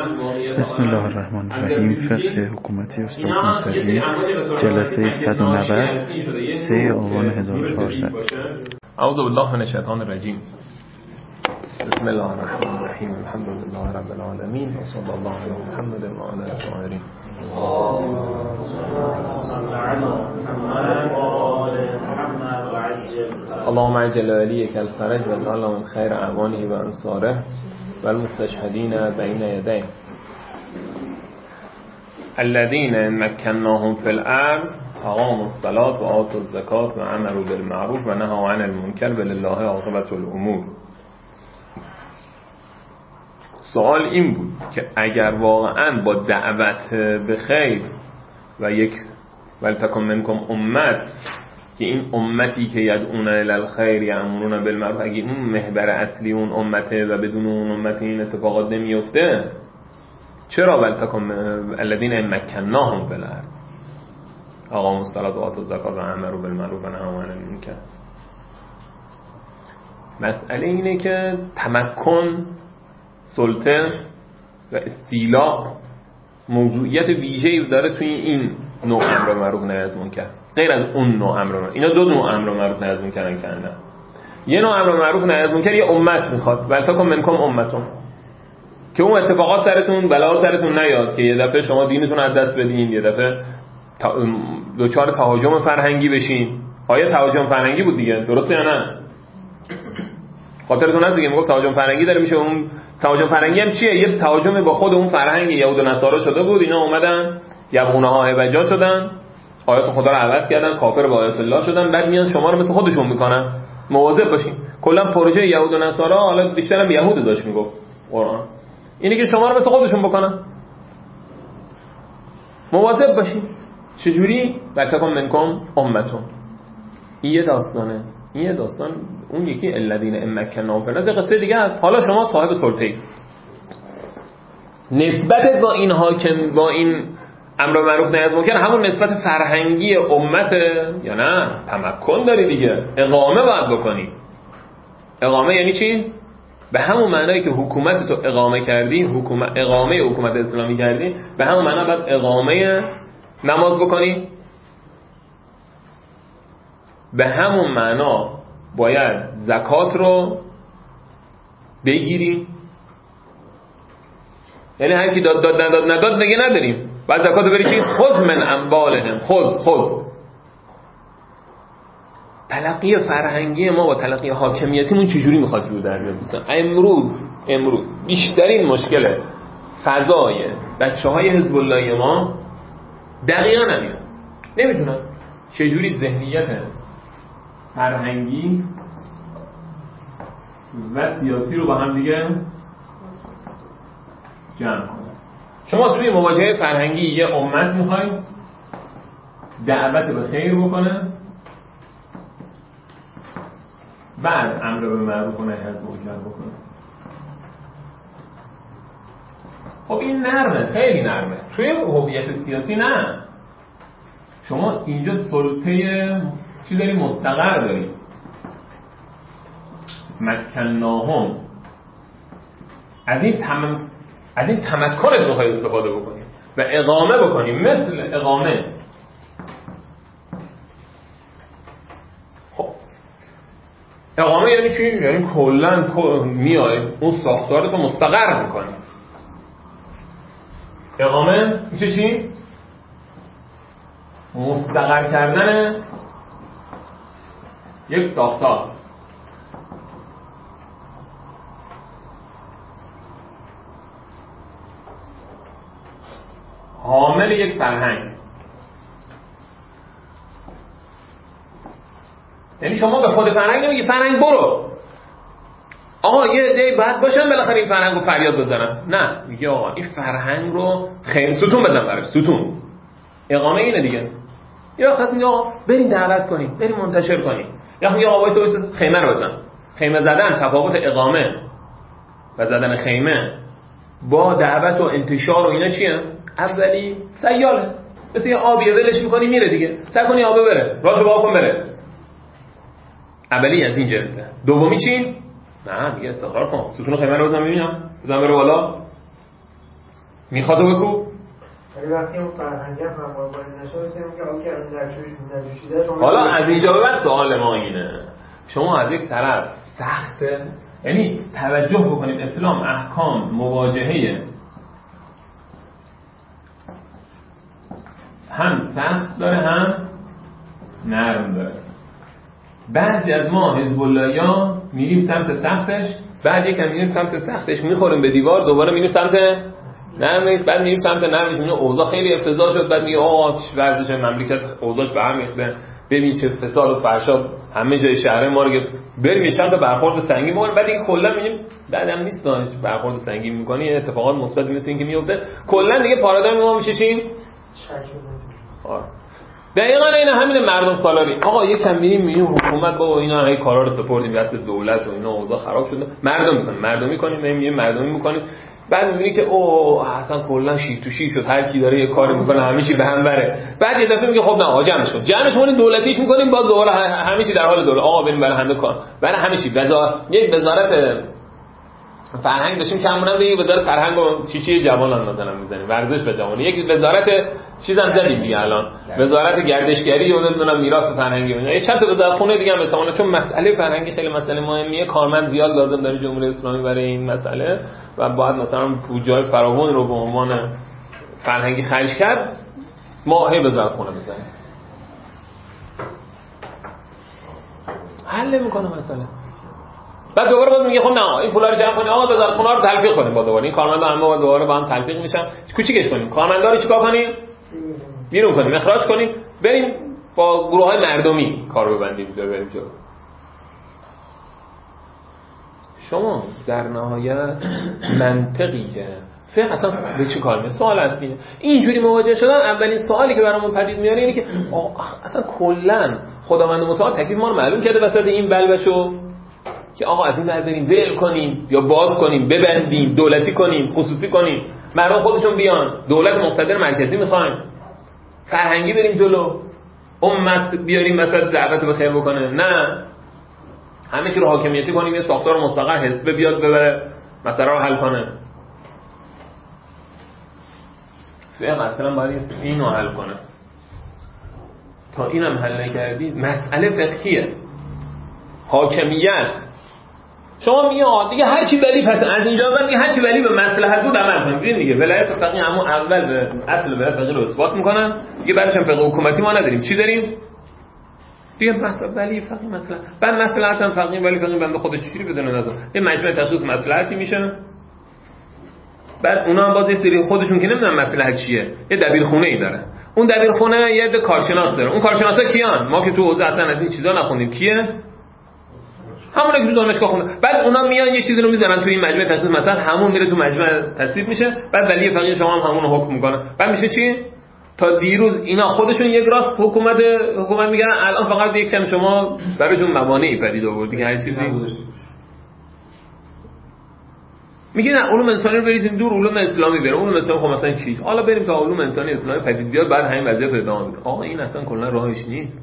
بسم الله الرحمن الرحیم. فقه حکومتی استاد ناصری، جلسه 190 3 آبان 1400. اعوذ بالله من الشیطان الرجیم. بسم الله الرحمن الرحیم. الحمد لله رب العالمین و صلی الله علی محمد و آله الطاهرین. اللهم عجل ولیک الفرج و اجعل من خیر اعوانه و انصاره و المستشهدین بین یدیه. الذين مكناهم في الارض اقاموا الصلاة و آتوا الزکاة و امروا بالمعروف و نهوا عن المنکر ولله عاقبة الامور. سوال این بود که اگر واقعا با دعوت به خیر و یک ولتکن منکم امت، که این امتی که یدعون الی الخیر یأمرون بالمعروف، اگه اون محور اصلی اون امته و بدون اون امت این اتفاقات نمیفته، چرا ولتکن الذین مکناهم فی الارض اقاموا الصلاة و آتوا الزکاة و امروا بالمعروف و نهوا عن المنکر؟ مسئله اینه که تمکن، سلطه و استیلاء موضوعیت ویژه‌ای داره توی این نوع امر معروف و نهی از منکر، غیر از اون نوع امر معروف. اینا دو نوع امر معروف و نهی از منکر کردن. یه نوع امر معروف و نهی از منکر یه امت میخواد، ولتکن منکم امتون، که اون اتفاقات سرتون، بلا سرتون نیاد که یه دفعه شما دینتون از دست بدین، یه دفعه دوچار تهاجم فرهنگی بشین. آیا تهاجم فرهنگی بود دیگه، درسته یا نه؟ خاطرتون هست دیگه میگفت تهاجم فرهنگی داره میشه. اون تهاجم فرهنگی هم چیه؟ یه تهاجم با خود اون فرهنگ یهود و نصارا شده بود. اینا اومدن یبغونها عوجا شدن، آیات خدا رو عوض کردن، کافر با آیات الله شدن، بعد میان شما رو مثل خودشون میکنن. مواظب باشین. کلا پروژه یهود و نصارا، حالا بیشتر هم یهود داشت میگفت قرآن، اینی که شما رو مثل خودشون بکنن. مواظب باشین. چجوری؟ ولتکن منکم امتون. این یه داستانه. این یه داستان. اون یکی الذین مکناهم فی الارض قصه دیگه است. حالا شما صاحب سلطه‌ای، نسبت با این حاکم، با این امر معروف نهی از منکر همون نسبت فرهنگی امته یا نه؟ تمکن داری دیگه، اقامه باید بکنی. اقامه یعنی چی؟ به همون معنایی که حکومت تو اقامه کردی، اقامه حکومت اسلامی کردی، به همون معنا باید اقامه نماز بکنی. به همون معنا باید زکات رو بگیری. یعنی هر کی داد نداد نگه نداریم. بعد زکات رو بری چی؟ خذ من اموالهم. خذ. تلقی فرهنگی ما با تلقی حاکمیتیمون چجوری میخواد رو در بیاد؟ امروز بیشترین مشکل فضای بچه‌های حزب الله ما دقیقاً همینه. نمیدونن چجوری ذهنیت فرهنگی و سیاسی رو با هم دیگه جمع کنن. شما توی مواجهه فرهنگی یه امت میخوای دعوت به خیر بکنه، بعد امر به معروف و نهی از منکر بکنه. خب این نرمه، خیلی نرمه. توی هویت سیاسی نه. شما اینجا سلطه چی داری؟ مستقر داری. مکناهم. از این تمکنت میخوای استفاده بکنی و اقامه بکنی. مثل اقامه. خب اقامه یعنی چی؟ یعنی کلن میای اون ساختارتو مستقر میکنی. اقامه میشه چی؟ مستقر کردن یک ساختار. حامل یک فرهنگ. یعنی شما به خود فرهنگ نمیگی فرهنگ برو، آقا یه عده‌ای باید باشن بالاخره این فرهنگ رو فریاد بزنن. نه، میگه آقا این فرهنگ رو خیر ستون بدن براش. ستون اقامه اینه دیگه. یا وقت میگه آقا بریم دعوت کنیم، بریم منتشر کنیم. یا میگه آقا وایس خیمه رو بزن. خیمه زدن، تفاوت اقامه و زدن خیمه با دعوت و انتشار و اینا چیه؟ اولی سیاله، مثل یه آبیه ولش میکنی میره دیگه، سعی کنی آبه بره، راشو با کن بره. اولی از این جنسه. دومی چی؟ نه میگه استقرار کن، ستون خیمه رو بزن ببینم، بزن بره بالا. میخواد بکو. ولی وقتی اون فرهنگی هم همواره نشه میگه اوکی الان نجوشیده. حالا از اینجا به بعد سوال ما اینه، شما از یک طرف سخته، یعنی توجه بکنید اسلام احکام مواجهه هم سخت داره هم نرم داره. بعضی از ما حزب اللهیا میریم سمت سختش، بعد یکم میریم سمت سختش میخوریم به دیوار، دوباره میریم سمت نرمش، بعد میریم سمت نرمش، میبینیم اوضاع خیلی افتضاح شد، بعد میگه آقا ورزش مملکت اوضاعش به هم ریخته، ببین چه فساد و فحشا همه جای شهر ما رو که بریم یه چند تا برخورد سنگین بکنیم، بعد دیگه کلا میبینیم بعدم نیست دانش برخورد سنگین میکنی اتفاقات مثبت مثل این که میفته، کلا دیگه پارادایم ما میشه چی؟ دقیقاً این همین مردم سالاری. آقا یکم میریم حکومت بابا اینا هی کارا رو سپردیم دست دولت و اینا اوضاع خراب شده، مردم میکنیم میریم مردمی میکنیم، بعد میبینی که اوه اصلا کلا شیر تو شیر شد، هر کی داره یه کاری میکنه همه چی به هم بره، بعد یه دفعه میگه خب نه جمعش کن، جمعش کنیم دولتیش میکنیم، باز دوباره همه چی در حال دولت. آقا بریم برای همه کار، برای همه چی یک وزارت فرهنگ داشتیم که همونم دیگه وزارت فرهنگ و چی جوانان مثلا میزنیم ورزش به جوان، یک وزارت چیزام زدیم دیگه الان وزارت گردشگری و نمیدونم میراث فرهنگی و اینا، یه چند تا وزارت خونه دیگه هم مثلا، چون مسئله فرهنگی خیلی مسئله مهمیه، کارمند زیاد لازم داره جمهوری اسلامی برای این مسئله و باید مثلا پوجای فراوان رو به عنوان فرهنگی خرج کرد، ما هی وزارت خونه بزنیم حل میکنه مسئله. بعد دوباره باز میگه خب نه این پولا رو جمع کنیم، آقا وزارت خونه رو تلفیق کنیم، با دوباره این کارمندا همه با دوباره با هم تلفیق میشن، کوچیکش کنیم، کارمندا رو چیکار کنیم؟ بیرون کنیم، اخراج کنیم، بریم با گروه‌های مردمی کار ببندیم بریم جلو. شما در نهایت منطقی که فقط اصلا به چه کار میاد؟ سوال اصلیه. اینجوری مواجه شدن، اولین سوالی که برامون پدید میاره اینه که اصلا کلا خداوند متعال تکلیف ما رو معلوم کرده وسط این بلبشو که آقا از این ور بریم ول کنیم یا باز کنیم، ببندیم، دولتی کنیم، خصوصی کنیم، مردم خودشون بیان، دولت مقتدر مرکزی میخوایم، فرهنگی بریم جلو، امت بیاریم مثلا دعوت به خیر بکنه، نه همه چی رو حاکمیتی کنیم، یه ساختار مستقر حزب بیاد ببره مسئله رو حل کنه. فقه اصلا باید اینو حل کنه. تا اینم حل نکردی مسئله فقهیه، حاکمیت. شما میگه دیگه هر چی ولی پس از اینجا بعد میگه هر چی ولی به مصلحت بود عمل کنید. ببین دیگه ولایت فقیه همون اول به اصل ولایت فقیه رو اثبات میکنن، دیگه بعدش هم فقه حکومتی ما نداریم. چی داریم؟ دیگه ولی فقیه مصلحت، بعد مصلحت هم فقیه ولی فقیه بنده خودش چجوری بدونه نظر یه مجمع تشخیص مصلحتی میشه، بعد اونا هم باز یه سری خودشون که نمیدونن مصلحت چیه یه دبیرخونه‌ای داره، اون دبیرخونه یه عده کارشناس داره، اون کارشناسا کیان؟ ما که تو حوزه اصلا از این چیزا نخوندیم، کیه؟ همونه که تو دانشگاه خونده. بعد اونا میان یه چیزی رو میذارن تو این مجمع تصویب، مثلا همون میره تو مجمع تصویب میشه، بعد ولی فقیه شما هم همون رو حکم میکنه، بعد میشه چی؟ تا دیروز اینا خودشون یک راست حکومت میگن، الان فقط یک کم شما براشون موانعی پدید آوردی که هر چیزی میگه نه علوم انسانی رو بریزیم دور، علوم اسلامی بریم. علوم اسلامی خب مثلا چی؟ حالا بریم تا علوم انسانی اسلامی پدید بیاد، بعد همین وضعیت رو ادامه بدیم. آقا این اصلا کلا راهش نیست.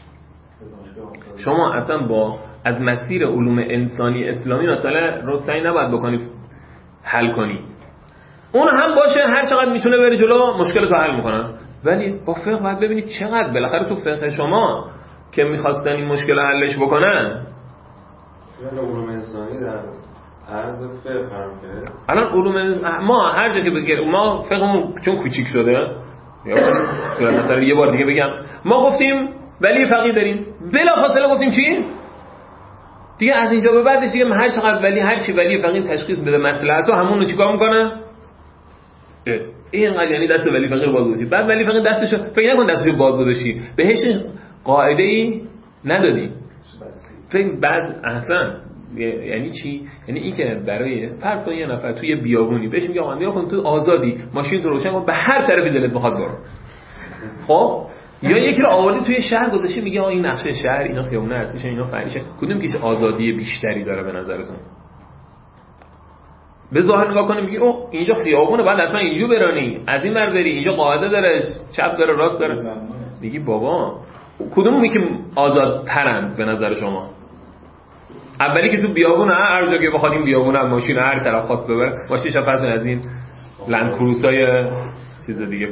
شما اصلا با از مسیر علوم انسانی اسلامی مثلا رو سعی نباید بکنید حل کنی، اون هم باشه هر چقدر میتونه بره جلو مشکل رو حل میکنن، ولی با فقه باید ببینید چقدر بالاخره تو فقه شما که میخواستن این مشکل رو حلش بکنن. علوم انسانی در عرض فقه قرار گرفت. الان علوم ما هر جا که بگیم ما فقهمون چون کوچیک شده، یا مثلا یه بار دیگه بگم ما گفتیم ولی فقیه داریم، بلافاصله گفتیم چی؟ دیگه از اینجا به بعدش دیگه هر چقدر ولی هر چی ولی فقیه تشخیص بده مصلحتو همون رو چیکار میکنه؟ اینقدر یعنی دست ولی فقیه رو باز گذاشتی، بعد ولی فقیه دستشو فکر نکن دستشو باز گذاشتی، بهش قاعده‌ای ندادی، فکر بعد احسن یعنی چی؟ یعنی این که برای فرض کن یه نفر توی بیابونی بهش میگه آقا نگاه کن تو آزادی، ماشین تو روشن کن، به هر طرفی دلت بخواد برو. خب یا یکی رو آوردی توی شهر گذاشتی میگه این نقشه شهر، اینا خیابونه هستیش، اینا فریشه، کدوم که آزادی بیشتری داره به نظرتون؟ به ظاهر نگاه کنیم میگی اوه اینجا خیابونه بعد حتما اینجا برانی، از این ور بری، اینجا قاعده داره، چپ داره، راست داره. میگی بابا کدومی که آزادترند به نظر شما؟ اولی که تو بیابونه هر جا که بخواد این بیابونه ماشین هر طرف خواست ببره، ماشینش فرض از این لند کروسای چیز دیگه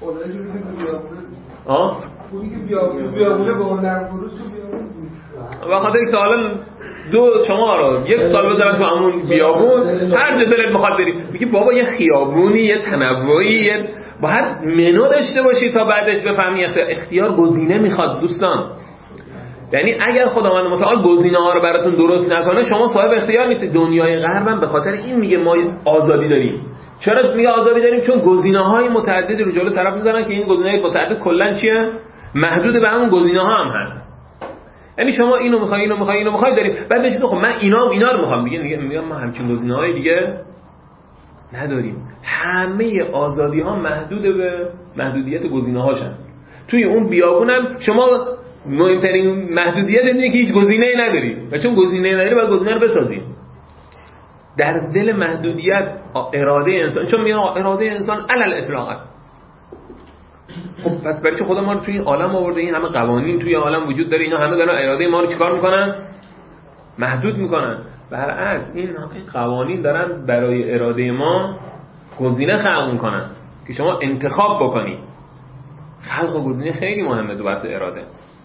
پولی که بیابونه به اون لند کروس و خاطر که حالا شما رو یک سال بذارن تو همون بیابون، هر جا دلت میخواد بری. میگه بابا یه خیابونی، یه تنوعی، باید منو داشته باشی تا بعدش بفهمی. اختیار گزینه میخواد دوستان. یعنی اگر خداوند متعال گزینه ها رو براتون درست نکنه شما صاحب اختیار نیستید. دنیای غربم به خاطر این میگه ما آزادی داریم. چرا میگه آزادی داریم؟ چون گزینه های متعددی رو جلو طرف میذارن که این گزینه های متعدد کلا چیه؟ محدود به همون گزینه ها هم هست. یعنی شما اینو میخوای داریم، بعد میگید خب من اینا رو میخوام. میگم ما همچین گزینه‌های دیگه نداریم. همه آزادی ها محدود به محدودیت گزینه‌هاشن. توی اون بیابونم شما مهمترین محدودیت اینه که هیچ گزینه‌ای نداری و چون گزینه‌ای نداری باید گزینه رو بسازی. در دل محدودیت اراده انسان، چون میگن اراده انسان علل اطلاق است. خب پس برای چه خدا ما رو توی این عالم آورده؟ این همه قوانین توی عالم وجود داره، اینا همه دارن اراده ما رو چیکار میکنن؟ محدود میکنن. برعکس این قوانین دارن برای اراده ما گزینه خلق میکنن که شما انتخاب بکنی. خلق و گزینه خیلی مهمه تو بحث اراده.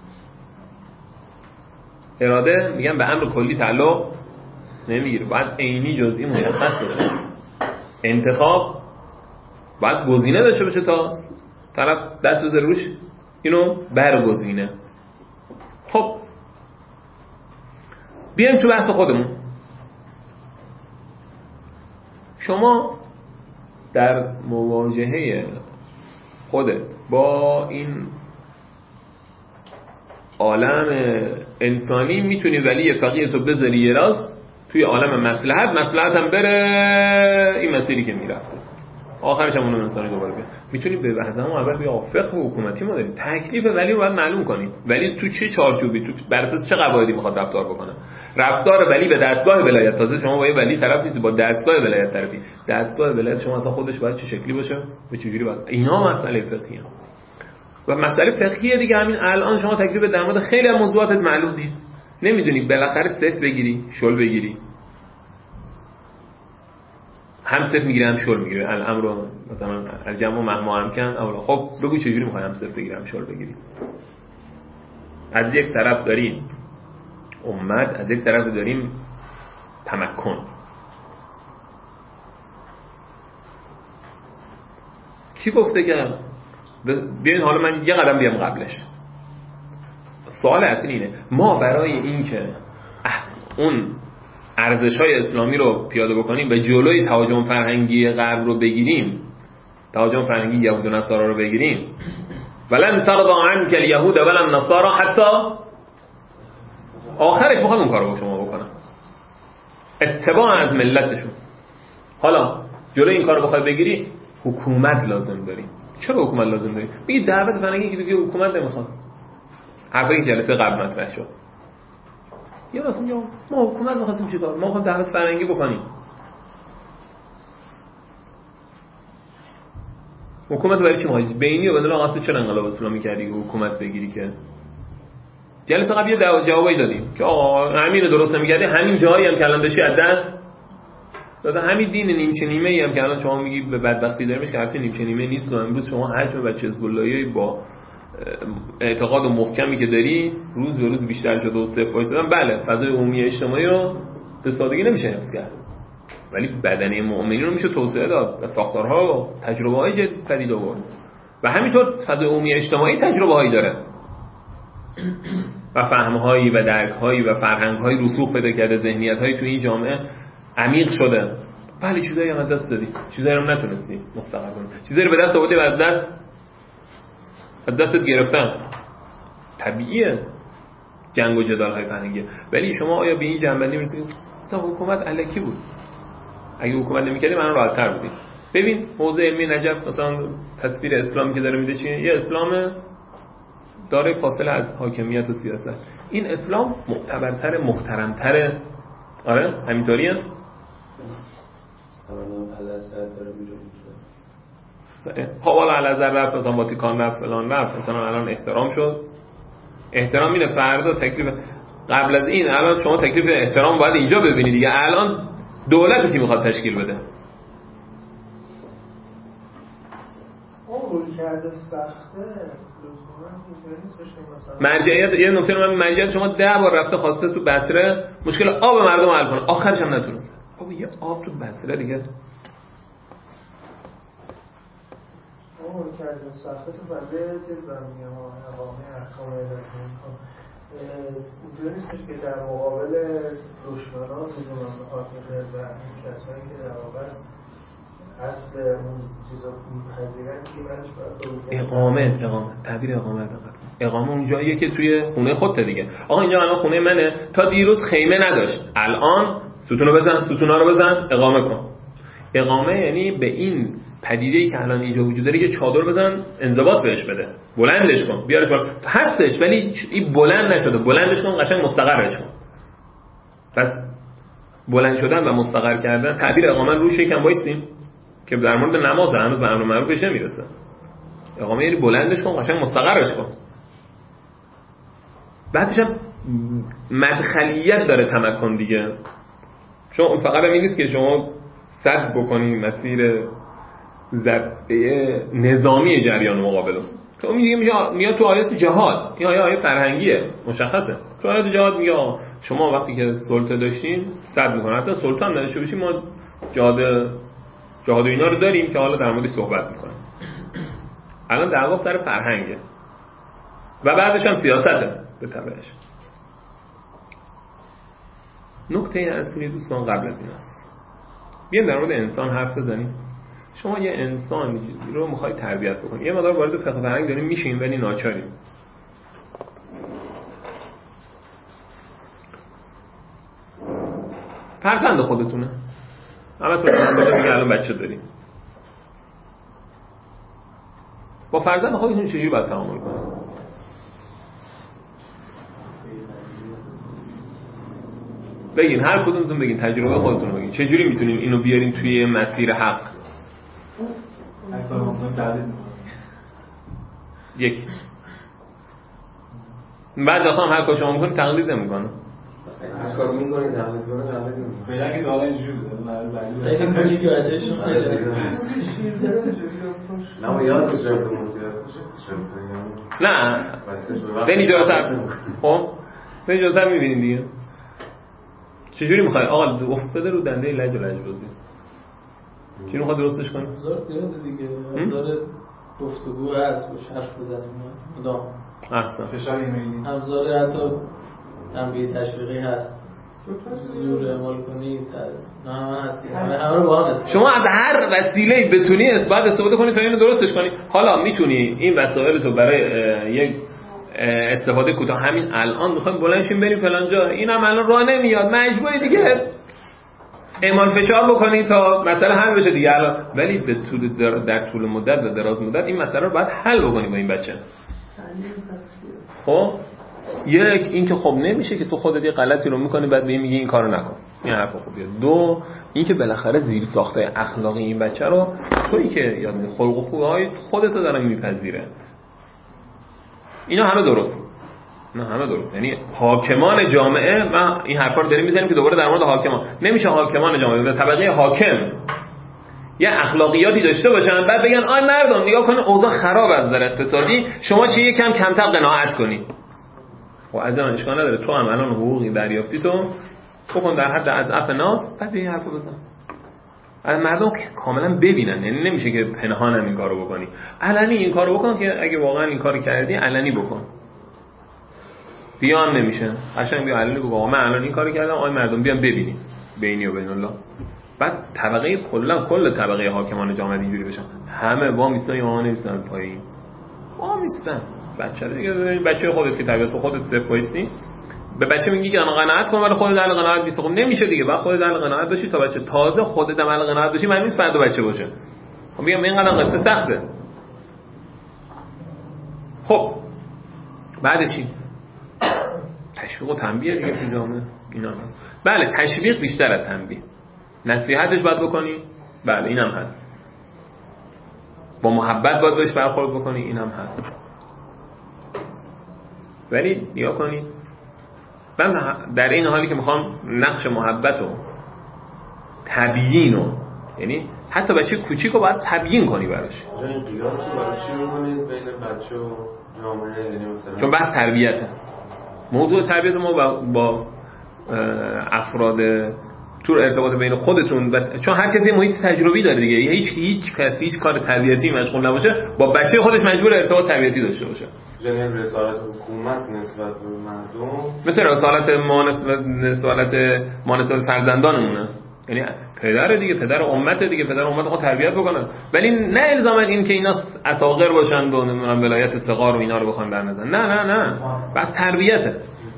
اراده میگن به امر کلی تعلق نمیگیره، باید عینی جزئی مشخص باشه. انتخاب باید گزینه داشته باشه تا طرف دست بذاره روش اینو برگزینه. خب بیایم تو بحث خودمون. شما در مواجهه خودت با این عالم انسانی میتونی ولی فقیه تو بذاری یه راست توی عالم مصلحت هم بره این مسیری که میرفته، آخرش هم اون انسانی دوباره بیاد. میتونی به وحده هم اول بیا فقه حکومتی ما داریم، تکلیف ولی رو باید معلوم کنی. ولی تو چه چارچوبی، تو بر اساس چه قواعدی میخواد رفتار بکنه. رفتار ولی به دستگاه ولایت، تازه شما با یه ولی طرف نیستی، با دستگاه ولایت طرفی. دستگاه ولایت شما اصلا خودش باید چه شکلی باشه، به چه جوری باید. اینا مسئله فقهیه. و مسئله فقهیه دیگه. همین الان شما تکلیف در مورد خیلی از موضوعات معلوم نیست، نمیدونی بالاخره صفر بگیری شل بگیری، هم صفر میگیری هم شل میگیری. الامر رو مثلا الجمع مهما امکن اولا. خب بگو چجوری میخوای هم صفر بگیری هم شل بگیری؟ از یک طرف داریم امت، از یک طرف داریم تمکن. کی گفته که بیاین حالا من یه قدم بیام قبلش؟ سوال اصلی اینه ما برای این که اون ارزش‌های اسلامی رو پیاده بکنیم و جلوی تهاجم فرهنگی غرب رو بگیریم، تهاجم فرهنگی یهود و نصارا رو بگیریم، ولن ترضى عنك اليهود ولا النصارى حتی آخرش میخوام اون کارو با شما بکنم، اتباع از ملتشون. حالا جلوی این کارو بخوای بگیری حکومت لازم داری. چرا حکومت لازم داری؟ میگی دعوت فرهنگی که دیگه حکومت نمیخواد. حرفی که جلسه قبل مطرح شد، یا راست میگم ما حکومت می‌خواستیم چیکار؟ ما خواستیم دعوت فرهنگی بکنیم. حکومت برای چی می‌خوای؟ بینی و بدون آقا چرا انقلاب اسلامی کردی که حکومت بگیری؟ که جلسه قبل یه جوابی دادیم که آقا همین رو درست نمی‌کردی، همین جایی هم که الان داشتی از دست داده، همین دین نیمچه نیمه‌ای هم که الان شما میگی به بدبختی داریمش که حرف نیمچه نیمه نیست. و امروز شما حجم بچه حزب اللهی با اعتقاد و محکمی که داری روز به روز بیشتر شده و صفر وایسادن. بله فضای عمومی اجتماعی رو به سادگی نمیشه حفظ کرد، ولی بدنه مؤمنین رو میشه توسعه داد و ساختارها و تجربه‌های جدید پدید آورد. و همینطور فضای عمومی اجتماعی تجربه‌هایی داره و فهم‌هایی و درک‌هایی و فرهنگ‌هایی رسوخ پیدا کرده، ذهنیت‌هایی تو این جامعه عمیق شده. بله چیزایی هم از دست دادی، چیزایی هم نتونستی مستقر کنی، چیزایی رو به دست آوردی و از دستت گرفتن. طبیعیه جنگ و جدال‌های فرهنگی. ولی شما آیا به این جنبندی می‌رسید مثلا حکومت الکی بود؟ اگه حکومت نمی‌کردی من راحت‌تر بودیم. ببین حوزه علمی نجف مثلا تصویر اسلامی که داره میده چیه؟ یه اسلام داره فاصله از حاکمیت و سیاست. این اسلام معتبرتر، محترمتر. آره همینطوریه. حالا الازر رفت مثلا واتیکان رفت فلان رفت مثلا الان احترام شد. احترام اینه فردا تکلیف قبل از این الان شما تکلیف احترام باید اینجا ببینید دیگه. الان دولتی که میخواد تشکیل بده رول کرده سخته لزوما اینطوری نیستش که مثلا مرجعیت یه نکته رو من مرجعیت شما 10 بار رفته خواسته تو بصره مشکل آب مردم حل کنه آخرش هم نتونسته. خب یه آب تو بصره دیگه رول کرده سخته تو بله چه زمینه ها اقامه احکام الهی اینطوری نیستش که در مقابل دشمنان بزنان حاکمیت و این کسایی که در واقع اصل اون چیزا میپذیرن که برش اقامه تعبیر اقامه اقامه اون جاییه که توی خونه خودت دیگه. آقا اینجا الان خونه منه تا دیروز خیمه نداشت الان ستونو بزن ستونا رو بزن اقامه کن. اقامه یعنی به این پدیده‌ای که الان اینجا وجود داره یه چادر بزن انضباط بهش بده بلندش کن بیارش بالا هستش ولی این بلند نشده بلندش کن قشنگ مستقرش کن. پس بلند شدن و مستقر کردن تعبیر اقامه روش یکم وایسیم که در مورد نماز هنوز به امر معروف بشه میرسه. اقامه یعنی بلندش کن قشنگ مستقرش کن. بعدش هم مدخلیت داره تمکن دیگه چون فقط همین نیست که شما سد بکنی مسیر ضربه نظامی جریان مقابل رو. تو میاد تو آیات جهاد این آیه فرهنگیه مشخصه. تو آیات جهاد میگه شما وقتی که سلطه داشتین سد میکنه حتی سلطه هم نداشته باشیم ما جهاد و اینا رو داریم که حالا در موردش صحبت میکنیم. الان دعوا سر فرهنگه و بعدش هم سیاسته به تبعش. نکته اصلی دوستان قبل از این است بیایم در مورد انسان حرف بزنیم. شما یه انسان رو میخوای تربیت بکنی یه مقدار وارد فقه فرهنگ داریم میشین ولی ناچاریم. فرزند خودتونه همه تو دیگه الان بچه داریم با فرزند خودتون چجوری باید تعامل کنید؟ بگین هر کدومتون بگین تجربه خودتون رو بگین چجوری میتونیم اینو بیاریم توی مسیر حق. یک بعد هم هر کار شما میکنید تقلید نمیکنه هر کار میکنید تقلید کنه فعلا که داره اینجوری بوده این کوچیکی که بچه‌شون نه یادش رفته نه به اجازه خب به اجازه میبینید دیگه چجوری میخوای آقا افتاده رو دنده لج و لجبازی چی رو میخواد درستش کنی؟ ابزار زیاده دیگه ابزار گفتگو هست باشه حرف بزنیم مدام احسن فشار ایمیلی ابزار حتی تنبیه تشویقی هست زور اعمال کنی نه هست همه رو با هم هست. شما از هر وسیله‌ای بتونی بعد استفاده کنی تا اینو درستش کنی. حالا میتونی این وسایل تو برای یک استفاده کوتاه همین الان میخوایم بلند شیم بریم فلان جا اینم الان راه نمیاد مجبوری دیگه اعمال فشار بکنی تا مسئله حل بشه دیگه الان ولی به طول در طول مدت و دراز مدت این مسئله رو باید حل بکنی با این بچه. خب یک این که خب نمیشه که تو خودت یه غلطی رو میکنی بعد به این میگی این کارو نکن این حرف خوبیه. دو این که بالاخره زیر ساخته اخلاقی این بچه رو تویی که یاد میگی خلق و خوهای خودت رو داره میپذیره. اینا همه درست نه همه درست یعنی حاکمان جامعه ما این حرفا رو داریم میزنیم که دوباره در مورد حاکمان نمیشه حاکمان جامعه به طبقه حاکم یه اخلاقیاتی داشته باشن بعد بگن آی مردم نگاه کنید اوضاع خراب از نظر اقتصادی شما چه یکم کمتر قناعت کنی. خب عزیزم اشکال نداره تو هم الان حقوقی دریافتی تو بکن در حد اضعاف ناس بعد به این حرفو بزن از مردم کاملا ببینن یعنی نمیشه که پنهانم این کارو بکنی علنی این کارو بکن که اگه واقعا این کارو کردی علنی بکن دیان نمیشه قشنگ بیا علنی بگو من الان این کارو کردم آی مردم بیان ببینید بینی و بین الله. بعد طبقه کل طبقه حاکمان جامعه اینجوری بشن همه وام ایستن یا ما نمیستن پایین وام ایستن بچه دیگه بچه خودت که طبیعت خودت صفر وایستی به بچه میگی که قناعت کن ولی خودت اهل قناعت نیستی. خب نمیشه دیگه بعد خودت اهل قناعت باشی تا بچه تازه خودت اهل قناعت باشی معنی نیست فردا بچه باشه. خب میگم اینقدر قصه سخته. خب بعد چی تشویق و تنبیه دیگه تو جامعه اینا هست. بله تشویق بیشتر از تنبیه نصیحتش باید بکنی بله اینم هست با محبت باید بهش برخورد بکنی اینم هست ولی نگاه کنی من در این حالی که میخوام نقش محبت و تبیین و یعنی حتی بچه کوچیک رو باید تبیین کنی براش. این قیاس رو برای چی می‌کنید بین بچه و جامعه؟ یعنی مثلا چون بحث تربیته. موضوع تربیت ما با افراد تو ارتباط بین خودتون چون هر کسی محیط تجربی داره دیگه. هیچ کسی هیچ کار تربیتی مشغول نباشه با بچه خودش مجبور ارتباط تربیتی داشته باشه. یعنی رسالت حکومت نسبت به مردم مثل رسالت ما نسبت فرزندانمونه. یعنی پدر دیگه، پدر امت دیگه، پدر امت خود تربیت بکنن، ولی نه الزاما این که اینا اساغر باشن و نمیدونم ولایت صغار و اینا رو بخوان در نظر. نه بس تربیته.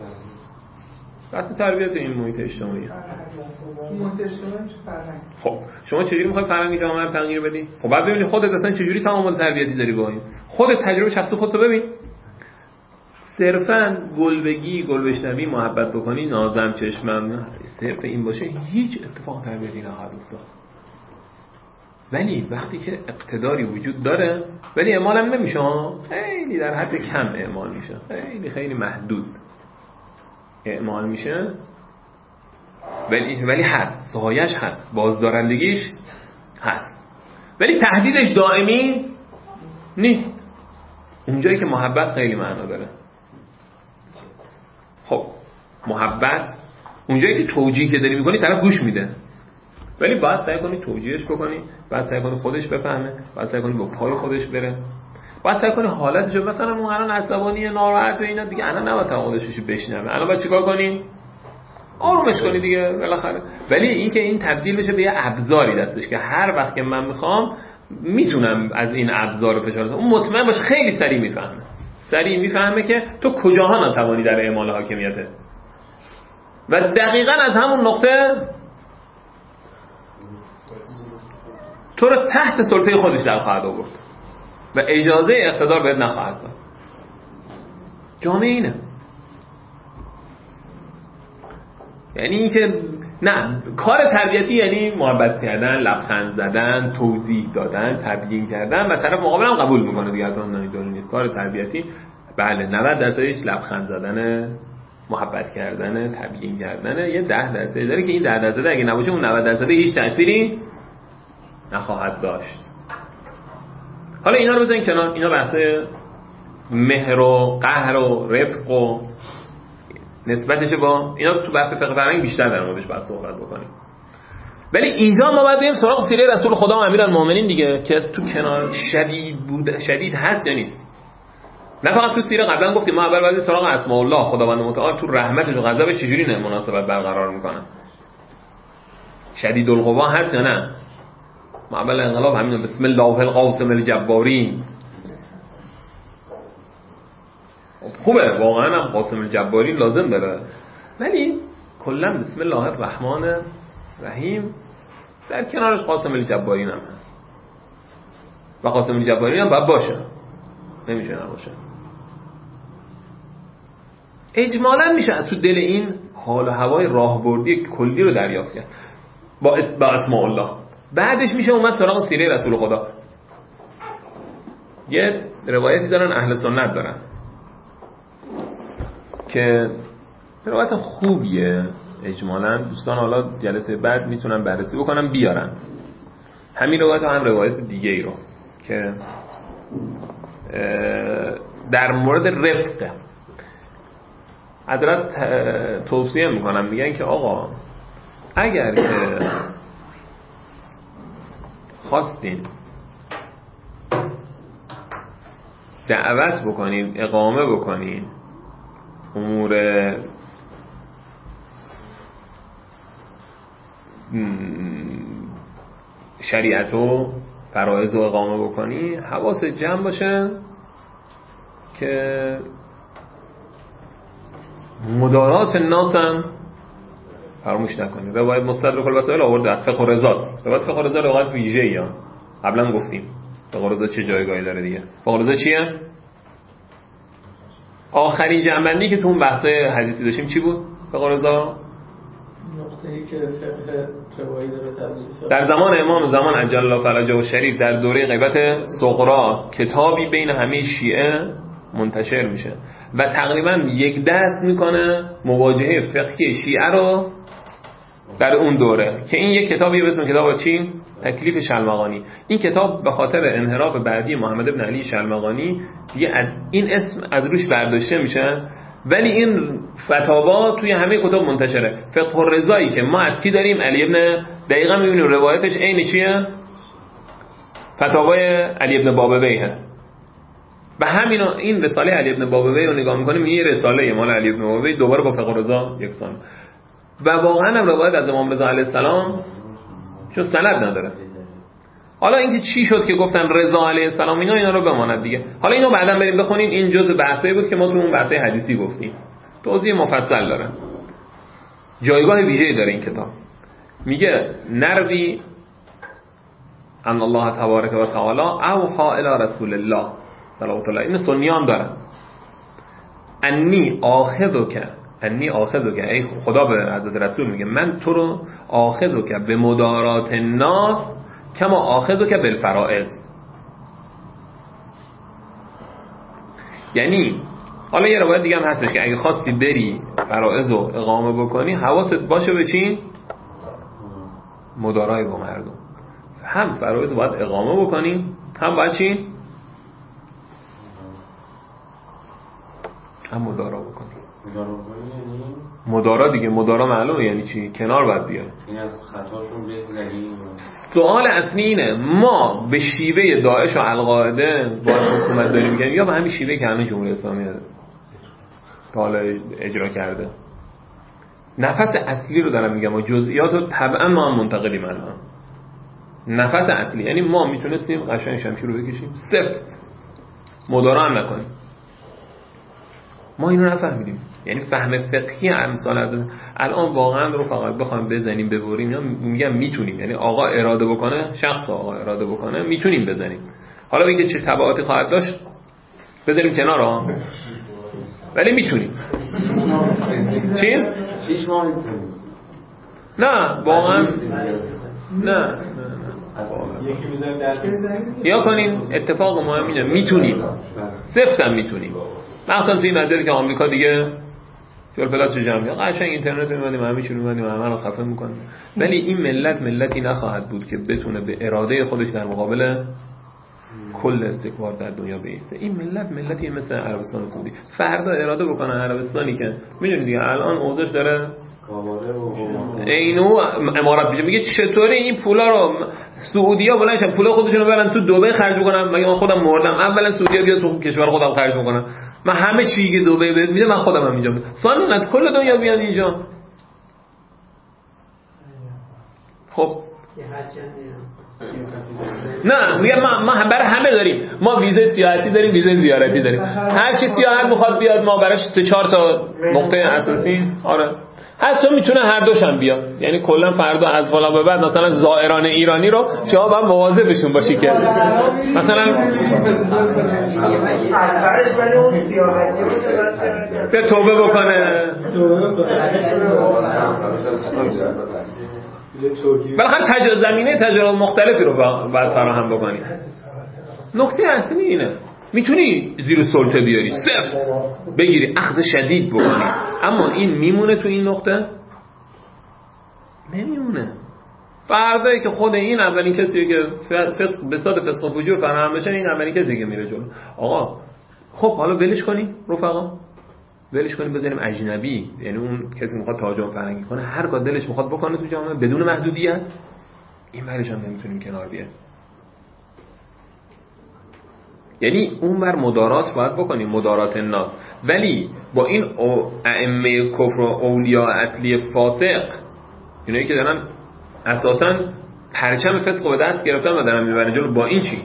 بس تربیت این محیط اجتماعی. محیط اجتماعی چه فرهنگ؟ خب شما چجوری میخوای فرهنگ جامعه رو تغییر بدی؟ خب بعد ببینید خودت اصلا چجوری تعامل تربیتی داری با این. خودت تجربه شخصی خودت رو ببین. صرفاً گل بگی، گل بشنوی، محبت بکنی، نازم چشمم، صرف این باشه هیچ اتفاق تربیتی نخواهد افتاد. ولی وقتی که اقتداری وجود داره ولی اعمال هم نمیشه، خیلی در حد کم اعمال میشه، خیلی محدود اعمال میشه، ولی هست، سایه‌اش هست، بازدارندگیش هست، ولی تهدیدش دائمی نیست. اونجایی که محبت خیلی معنا داره. خب محبت اونجایی که توجیه که داری میکنی طرف گوش میده، ولی باید سعی کنی توجیهش بکنی، باید سعی کنی خودش بفهمه، باید سعی کنی با پای خودش بره، باید سعی کنی حالتش مثلا اون الان عصبانی ناراحت و اینا دیگه الان نباید تعاملش بشنوه، الان باید چیکار کنی؟ آرومش کنی دیگه بالاخره. ولی این که این تبدیل بشه به یه ابزاری دستش که هر وقت که من میخوام میتونم از این ابزار فشار بدم، اون مطمئن باشه خیلی سریع میفهمه که تو کجاها ناتوانی در اعمال حاکمیته و دقیقاً از همون نقطه تو رو تحت سلطه خودش در خواهد آورد و اجازه اقتدار بهت نخواهد داد. جامعه اینه. یعنی این که نه، کار تربیتی یعنی محبت کردن، لبخند زدن، توضیح دادن، تبیین کردن و طرف مقابل هم قبول میکنه دیگه، اصلا نمیدونه نیست. کار تربیتی بله 90% لبخند زدن، محبت کردن، تبیین کردن، یه 10% داره که این 10% اگه نباشه اون 90% هیچ تأثیری نخواهد داشت. حالا اینا رو بذارین کنار، اینا بحث مهر و قهر و رفق و نسبتش با اینا تو بحث فقه فرهنگ بیشتر در موردش باید صحبت بکنیم. ولی اینجا ما باید بریم سراغ سیره رسول خدا و امیرالمومنین دیگه که تو کنار شدید هست یا نیست. نه فقط تو سیره قبلا گفتیم، ما اول باید سراغ اسماء الله خداوند متعال تو رحمتش و غضبش چجوری نه مناسبت برقرار میکنن. شدید القوا هست یا نه؟ ما اول انقلاب همین بسم الله القاسم الجبارین. خوبه واقعا هم قاسم الجبارین لازم داره، ولی کلا بسم الله الرحمن الرحیم در کنارش قاسم الجبارین هم هست و قاسم الجبارین هم باید باشه، نمیشه نباشه. اجمالا میشه تو دل این حال و هوای راهبردی کلی رو دریافت کرد با اسماء الله. بعدش میشه اومد سراغ سیره رسول خدا. یه روایتی دارن اهل سنت دارن که روایت خوبیه، اجمالا دوستان حالا جلسه بعد میتونن بررسی بکنن بیارن همین روایت هم روایت دیگه ای رو که در مورد رفق حضرت توصیه میکنم، میگن که آقا اگر که خواستین دعوت بکنین، اقامه بکنین، امور شریعت و فرائض رو اقامه بکنی، حواست جمع باشه که مدارات الناس هم فراموش نکنی. روایت مستدرک الوسائل آورده از فقه و رضاست. روایت فقه و رضا روایت ویژه‌ای ها، قبلا گفتیم فقه و رضا چه جایگاهی داره دیگه. فقه و رضا چیه؟ آخرین جنبندی که تو اون بحث حدیثی داشتیم چی بود؟ فقه و رضا نقطه‌ای که فقه روایی داره تبدیل در زمان امام زمان عجل الله فرجه و شریف در دوره غیبت صغرا کتابی بین همه شیعه منتشر میشه و تقریبا یک دست میکنه مواجهه فقهی شیعه رو در اون دوره، که این یک کتابی به اسم کتاب چی؟ تکلیف شلمغانی. این کتاب به خاطر انحراف بعدی محمد بن علی شلمغانی دیگه این اسم از روش برداشته میشه، ولی این فتاوا توی همه کتاب منتشره. فقه الرضایی که ما از کی داریم؟ علی ابن، دقیقاً میبینیم روایتش عین چیه؟ فتاوای علی ابن بابویه. و همین این رساله علی ابن بابوی رو نگاه میکنیم، این رساله مال علی ابن بابوی دوباره با فقه الرضا یکسان. و واقعا هم روایت از امام رضا علیه السلام چون سند نداره. حالا اینکه چی شد که گفتن رضا علیه السلام اینا رو بماند دیگه. حالا اینو بعداً بریم بخونیم، این جزء بحثایی بود که ما تو اون بحث حدیثی گفتیم. توضیح مفصل داره. جایگاه ویژه‌ای داره این کتاب. میگه نروی ان الله تبارک و تعالی اوحی الی رسول الله صلوات الله، این سنیان دارن. انی آخذک ای خدا به حضرت رسول میگه من تو رو آخذک به مدارات الناس کما آخذک بالفرائض. یعنی حالا یه روایت دیگه هم هستش که اگه خواستی بری فرائض رو اقامه بکنی حواست باشه به چی؟ مدارای با مردم. هم فرائض باید اقامه بکنی، هم باید چی؟ هم مدارا بکنی. یعنی مدارا دیگه، مدارا معلومه یعنی چی؟ کنار باید بیای. این از خطاشون بگذری. سوال اصلی اینه ما به شیوه داعش و القاعده با حکومت داریم میگیم یا به همین شیوه که همین جمهوری اسلامی تا حالا اجرا کرده؟ نفس اصلی رو دارم میگم و جزئیات رو طبعا ما هم منتقدیم الان. نفس اصلی یعنی ما میتونستیم قشنگ شمشیر رو بکشیم سفت، مدارا هم نکنیم. ما اینو نفهمیدیم. یعنی فهم فقهی امثال از الان واقعا رو فقط بخوایم بزنیم ببریم یا میگم میتونیم، یعنی آقا اراده بکنه، شخص آقا اراده بکنه میتونیم بزنیم. حالا بگید چه تبعاتی خواهد داشت بذاریم کنار ها، ولی میتونیم. چی؟ نه واقعا نه یا کنین اتفاق مهم اینه میتونیم، سفتم میتونیم. مثلا توی مداری که آمریکا دیگه فیل پلاس جمعی قشنگ اینترنت می‌بندیم همه چی رو می‌بندیم همه رو خفه می‌کنیم، ولی این ملت ملتی نخواهد بود که بتونه به اراده خودش در مقابل کل استکبار در دنیا بیسته. این ملت ملتی مثل عربستان سعودی فردا اراده بکنه عربستانی که می‌دونید دیگه الان اوضاعش داره اینو امارات میشه، میگه چطوری این پولا رو سعودی‌ها بلندشن پولا خودشون رو برن تو دبی خرج بکنن؟ مگه من خودم مردم اولا سعودی‌ها بیاد تو کشور خودم خرج بکنن؟ من همه چیزی که دبی بهت میده من خودم هم اینجا میدم. ثانیاً از کل دنیا بیان اینجا. خب نه میگم ما برای همه داریم، ما ویزای سیاحتی داریم، ویزای زیارتی داریم. هر کی سیاحت میخواد بیاد ما براش 3-4 تا نقطه اساسی آره حتی میتونه هر دوش هم بیاد. یعنی کلا فردا از بالا به بعد مثلا زائران ایرانی رو شما باید مواظبشون باشی که مثلا به توبه بکنه. بالاخره زمینه تجربه مختلفی رو باید فراهم بکنی. نکته اصلی اینه میتونی زیر سلطه بیاری سفت بگیری اخذ شدید بکنی، اما این میمونه تو این نقطه نمیمونه. فردایی که خود این اولین کسی که بساط فسق و فجور فراهم بشه این اولین کسی که میره جلو. آقا خب حالا ولش کنیم رفقا، ولش کنیم بذاریم اجنبی، یعنی اون کسی میخواد تهاجم فرهنگی کنه هر کار دلش میخواد بکنه تو جامعه بدون محدودیت، این ورش هم نمیتونیم کنار بیاد. یعنی اون بر مدارات باید بکنیم، مدارات الناس، ولی با این ائمه کفر و اولیاء اصلی فاسق اینایی که دارن اساساً پرچم فسق به دست گرفتن و دارن میبرن جلو، با این چی؟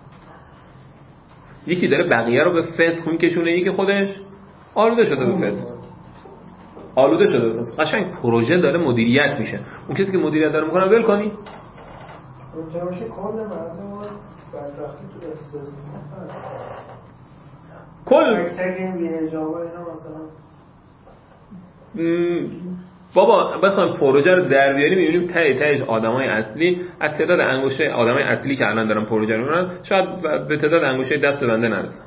یکی داره بقیه رو به فسق میکشونه، یکی خودش آلوده شده به فسق، آلوده شده به فسق. قشنگ پروژه داره مدیریت میشه، اون کسی که مدیریت داره میکنه ول کنی اونجا باشه کل مردم بدبختی تو استثمار کل تگیم بی‌حجابا اینا مثلا بابا بخوایم پروژه رو در بیاریم می‌بینیم تهش آدمای اصلی از تعداد انگشته آدمای اصلی که الان دارن پروژه رو می‌کنن شاید به تعداد انگشته دست بنده نرسن،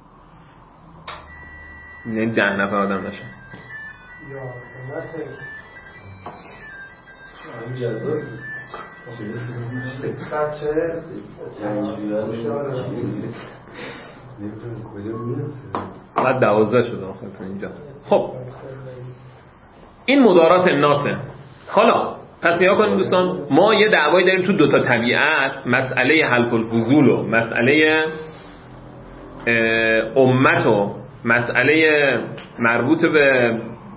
نه 10 نفر آدم نشن. بعد 12 شد آخر تو اینجا. خب این مدارات الناسه. حالا پس نگاه کنید دوستان، ما یه دعوایی داریم تو دوتا طبیعت، مسئله حلف الفضول و مسئله امت و مسئله مربوط به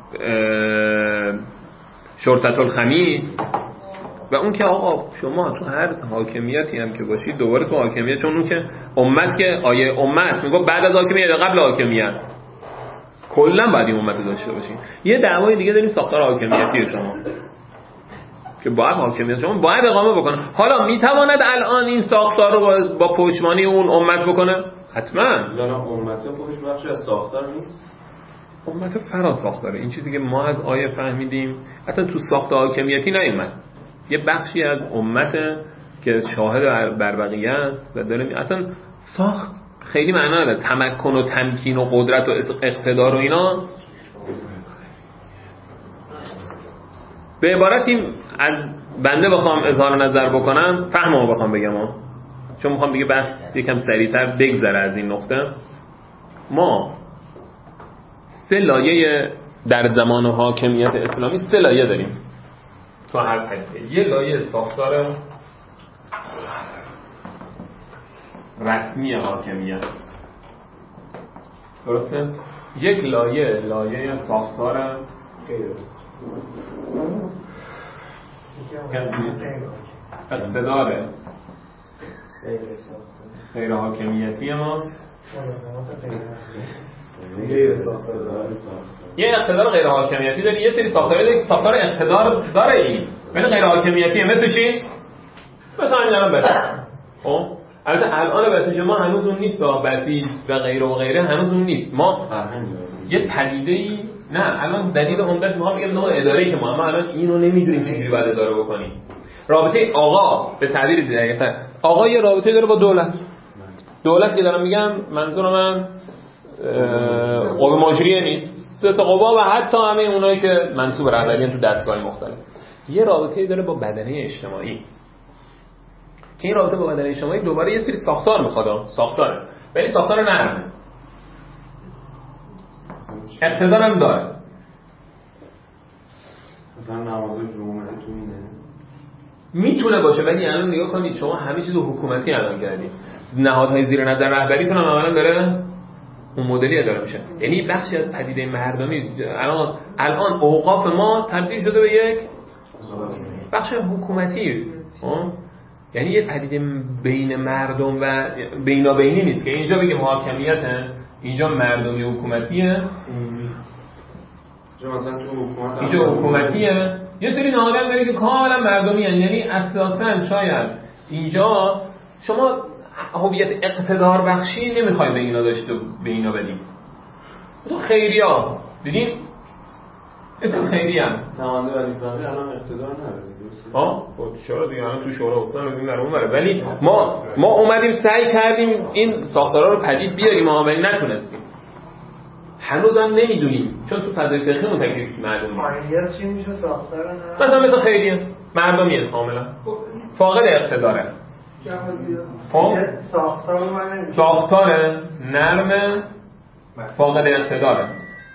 شرطة الخمیس و اون که آقا شما تو هر حاکمیتی هم که باشید دوباره تو حاکمیت، چون اون که امت که آیه امت میگه بعد از حاکمیت یا قبل حاکمیت کلا باید این امت داشته باشین. یه دعوای دیگه داریم ساختار حاکمیتی شما که باید حاکمیت شما باید اقامه بکنه. حالا میتواند الان این ساختار رو با پشتیبانی اون امت بکنه؟ حتما. نه امت خودش بخشی از ساختار نیست. امت فرا ساختاره. این چیزی که ما از آیه فهمیدیم اصلا تو ساختار حاکمیتی نیومد. یه بخشی از امت که شاهد بر بقیه است و داره اصلا ساخت خیلی معنا نداره. تمکن و تمکین و قدرت و اقتدار و اینا به عبارتی از بنده بخوام اظهار نظر بکنم، فهممو بخوام بگم چون میخوام دیگه بحث یکم سریعتر بگذره از این نقطه. ما 3 لایه در زمان حاکمیت اسلامی 3 لایه داریم تو هر پدیده. یه لایه ساختار رسمی حاکمیت، درسته؟ یک لایه ساختار اقتدار غیر حاکمیتی ماست. یه اقتدار غیر حاکمیتی داری، یه سری ساختاری داری که ساختار اقتدار داره این ولی غیر حاکمیتیه. مثل چی؟ مثل همین الان بسیج. خب البته الان بسیج ما هنوز اون نیست، بسیج و غیره و غیره هنوز اون نیست. ما یه پدیده‌ای نه الان دلیل عمده‌اش ما میگم نوع اداره‌ای که ما الان اینو نمیدونیم چجوری باید اداره بکنیم. رابطه آقا به تعبیر دقیق‌تر آقا یه رابطه داره با دولت که دارم میگم منظور من قوه مجریه نیست، 3 تا قوا و حتی همه اونایی که منصوب رهبریان تو دستگاه مختلف. یه رابطه داره با بدنه اجتماعی که این رابطه با بدنه اجتماعی دوباره یه سری ساختار میخواد، ساختاره ولی ساختار نرمه، اقتدارم داره. مثلا نماز جمعه تو اینه میتونه باشه ولی الان نگاه کنید شما همه چیز حکومتی الان کردید، نهادهای زیر نظر رهبریتون هم عملاً داره اون مدلی اداره میشه. یعنی بخشی از پدیده مردمی الان اوقاف ما تبدیل شده به یک بخش حکومتی. یعنی یه پدیده بین مردم و بینابینی نیست که اینجا بگیم حاکمیته، اینجا مردمی حکومتیه، اینجا حکومتیه. یه سری نهادها داره که کاملا مردمی هستن. یعنی اساساً شاید اینجا شما هویت اقتدار بخشی نمیخوایم به اینا داشته به اینا بدیم. تو خیریا دیدین اسم خیریه نماینده ولی فقیه الان اقتدار نداره. خب چرا دیگه الان تو شورا اصلا میگیم در اون بره، ولی ما اومدیم سعی کردیم این ساختارا رو پدید بیاریم ولی نتونستیم. هنوزم نمیدونیم چون تو فضای فقهی تکلیف معلوم نیست. چی میشه ساختار نه؟ مثلا خیریه مردمیه کاملا فاقد اقتداره. ساختار نرم فاقد اقتداره،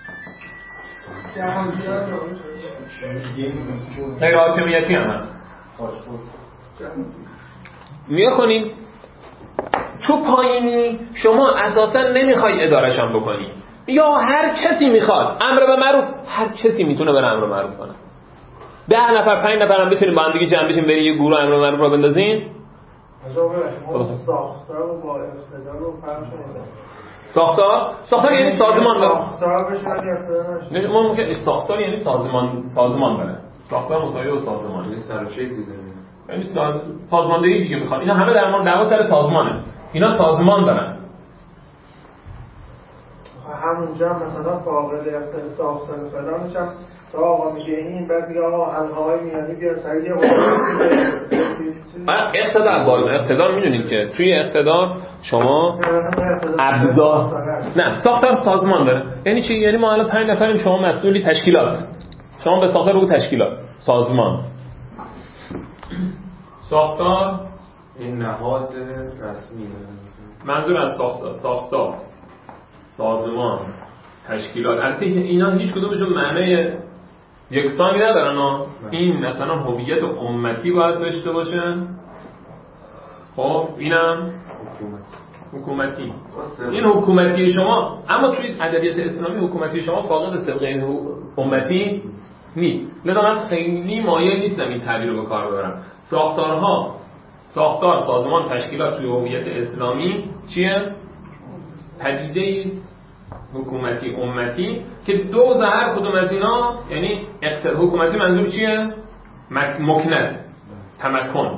غیر حاکمیتی هم هست. میگه کنین تو پایینی شما اساسا نمیخوای ادارهشان بکنی، یا هر کسی میخواد امر به معروف، هر کسی میتونه بره امر به معروف کنه. 10 نفر 5 نفر هم بتونیم با هم دیگه جمع بشیم بریم یه گروه امر به معروف را بندازین. ساختار و با اقتدار رو فرق ساختار یعنی سازمان داره. ساختار بشه ولی اقتدار نشه. ما ممکن ساختار یعنی سازمان داره. ساختار مساوی با سازمان. یعنی سر و شکلی داره. یعنی سازماندهی دیگه میخواد. اینا همه در مورد دعوا سر سازمانه. اینا سازمان دارن. همونجا مثلا فاقد اقتدار ساختار فلانش هم تا آقا میگه این بعد میگه آقا حلقه‌های میانی بیا سریع اقتدار میدونید که توی اقتدار شما ابزار نه ساختار سازمان داره. یعنی چی؟ یعنی ما الان 5 نفریم، شما مسئولی تشکیلات، شما به ساختار رو تشکیلات سازمان ساختار این نهاد رسمی منظور از ساختار، سازمان، تشکیلات. البته اینا هیچ کدومشون معنی یکسانی ندارن. این مثلا هویت امتی باید داشته باشن، خب اینم حکومتی. این حکومتی شما، اما توی ادبیات اسلامی حکومتی شما فاقد سابقه امتی نیست. لذا من خیلی مایل نیستم این تعبیر رو به کار ببرم. ساختار، سازمان، تشکیلات توی هویت اسلامی چیه؟ پدیده حکومتی امتی که دو هر کدوم از اینا، یعنی حکومتی منظور چیه؟ مکنت، تمکن.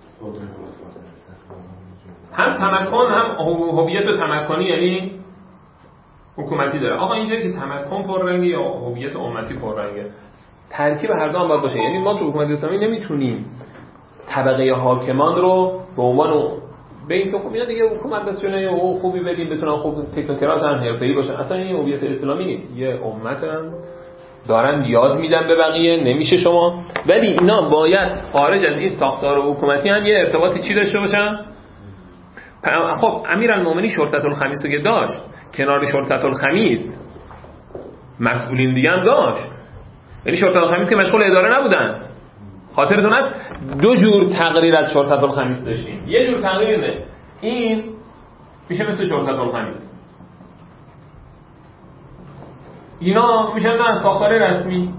هم تمکن هم هویت تمکنی یعنی حکومتی داره. آقا اینجایی که تمکن پررنگه یا هویت امتی پررنگه، ترکیب هر دو هم باید باشه. یعنی ما تو حکومت اسلامی نمیتونیم طبقه حاکمان رو به عنوان به این که خب اینا دیگه حکومت دستشونه او خوبی بدیم بتونن خوب تکنوکرات هم حرفه‌ای باشن، اصلا این هویت اسلامی نیست. یه امتن دارن یاد میدن به بقیه، نمیشه شما. ولی اینا باید خارج از این ساختار حکومتی هم یه ارتباطی چی داشته باشن. خب امیرالمومنین شرطة الخمیس رو که داشت، کنار شرطة الخمیس مسئولین دیگه هم داشت. یعنی شرطة الخمیس که مشغول اداره نبودن. خاطرتون هست دو جور تقریر از شرطة الخمیس داشتیم. یه جور تقریر نه، این میشه مثل شرطة الخمیس، اینا میشن نه ساختار رسمی.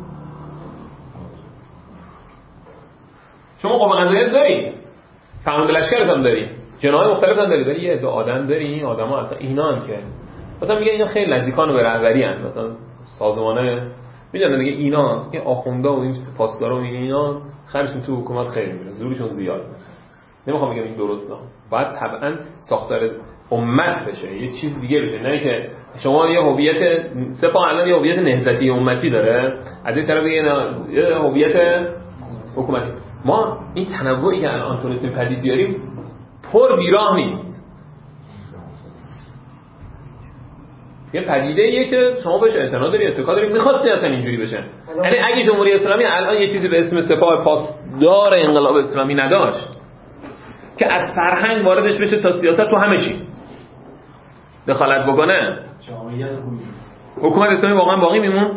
شما قوه قضاییه داری، فرمانده لشکرت هم داری، جناح مختلف هم داری، ولی یه عده آدم داری. این آدما اصلا اینا هم که مثلا میگه اینا خیلی نزدیکان به رهبری ان، مثلا سازمانه میدونن دیگه اینا این آخوندا و این پاسدارا و اینا خرجشون تو حکومت خیلی میره، زورشون زیاد. نمیخوام بگم این درسته، باید طبعا ساختار امت بشه، یه چیز دیگه بشه، نه که شما یه هویت سپاه الان یه هویت نهضتی امتی داره، از این طرف یه هویت حکومتی. ما این تنوعی که الان تونستیم پدید بیاریم پر بیراه نیست. یه پدیده‌ایه که شما بهش اعتنا داری، اتکا داری، می‌خواستی اصلا اینجوری بشه. یعنی اگه جمهوری اسلامی الان یه چیزی به اسم سپاه پاسدار انقلاب اسلامی نداشت که از فرهنگ واردش بشه تا سیاست تو همه چی دخالت بکنه، حکومت اسلامی واقعا باقی میمون؟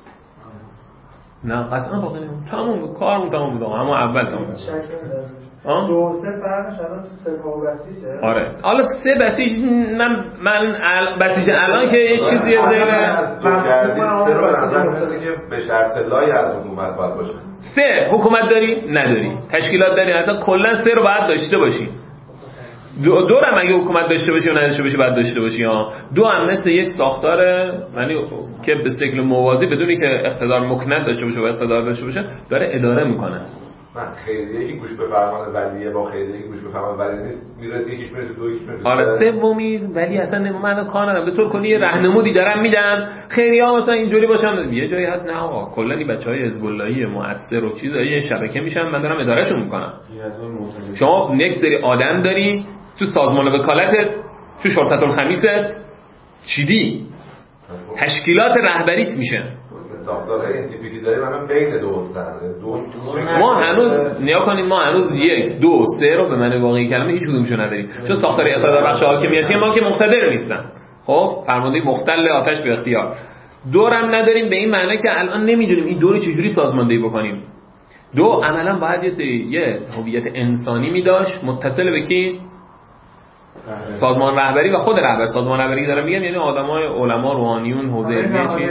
نه قطعا باقی نمیمون. تموم کارمون تموم بود، اما اول تموم بود. دو سه فرقش الان تو سپاه و بسیجه. آره حالا سه بسیج من بسیج الان که یه چیزی از دو کردید سه رو به نظر میاد که به شرط لای از حکومت باید باشه. سه حکومت داری؟ نداری. تشکیلات داری؟ اصلا کلا سه رو باید داشته باشی. دو هم اگه حکومت داشته باشی و نداشته باشی باید داشته باشی. دو هم مثل یک ساختاره، یعنی که به شکل موازی بدونی که اقتدار مکنت داشته باشه و اقتدار داشته باشه داره اداره میکنه. من خیلیه که گوش به فرمان ولیه با خیلیه که گوش به فرمان ولی نیست، میره یکیش میره تو یکیش میره. آره سومی ولی اصلا من کار ندارم، به طور کلی راهنمودی دارم میدم. خیلی‌ها مثلا اینجوری باشن، یه جایی هست نه آقا کلا این بچهای حزب اللهی مؤثر و چیزایی یه شبکه میشن، من دارم ادارهشون میکنم. شما یک سری آدم داری تو سازمان وکالتت، تو شرطة الخمیست چیدی، تشکیلات رهبریت میشن. ساختارهای این تیپی که داریم همه بین دو هستن. ما هنوز نیا کنیم، ما هنوز 1 2 3 رو به معنی واقعی کلمه هیچ کدومشو نداریم، چون ساختار اقتدار بخش حاکمیتی ما که مقتدر نیستن. خب فرمانده مختل آتش به اختیار. دورم نداریم به این معنی که الان نمیدونیم این دور چجوری سازماندهی بکنیم. دو عملا باید یه هویت انسانی میداشت متصل به کی؟ سازمان رهبری و خود رهبر. سازمان رهبری دارم میگم یعنی آدمای علما، روحانیون، حوزه علمی چی.